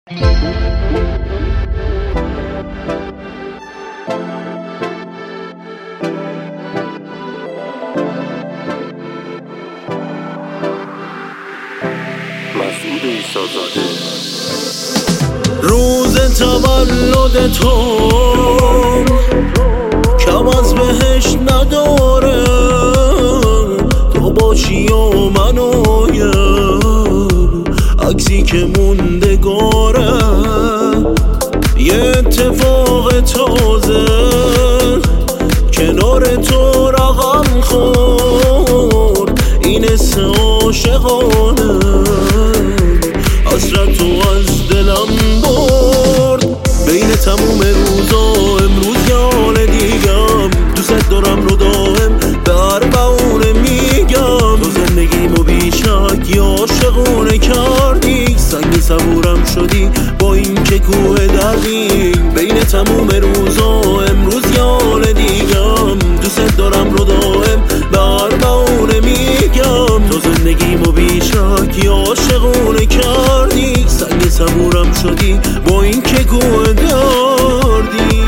روز تولد تو کم از بهشت نداره، تو باشی و منایم عکسی که موندگاره. یه اتفاق تازه کنار تو رقم خورد، این حس عاشقانه حسرت تو از دلم برد. بین تموم روزا امروز یه حال دیگم، دوست دارم رو دائم به اربعونه میگم. تو زندگیمو بیشک یا عاشقونه کردی، سنگ صبورم شدی با این که کوه دردی. بین تموم روزا امروز یه حال دیگم، دوست دارم رو دائم به اربعونه میگم. تو زندگیمو بیشک یا عاشقونه کردی، سنگ صبورم شدی با این که کوه دردی.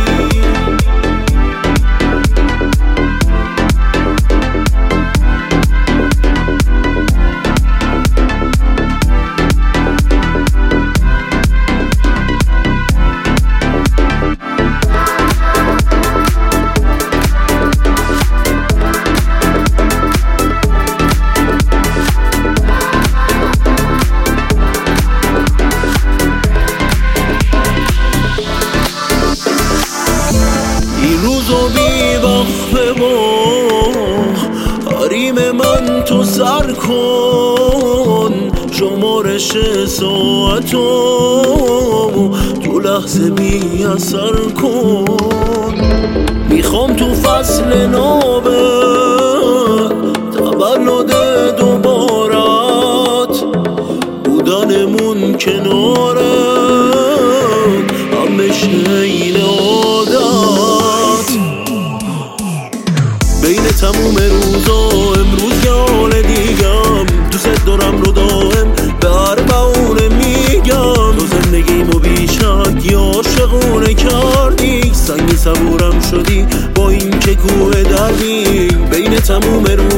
روزو بی وقت با حریم من تو سر کن، شمارش ساعتو تو لحظه بی اثر کن. میخوام تو فصل نوبه تولد دوبارت بودنمون کنارت هم بشه این عادت. بین تموم روزا امروز یه حال دیگم، دوست دارم رو دائم به اربعونه میگم. تو زندگیمو بیشک یا عاشقونه کردی، سنگ صبورم شدی با این که کوه دردی. بین تموم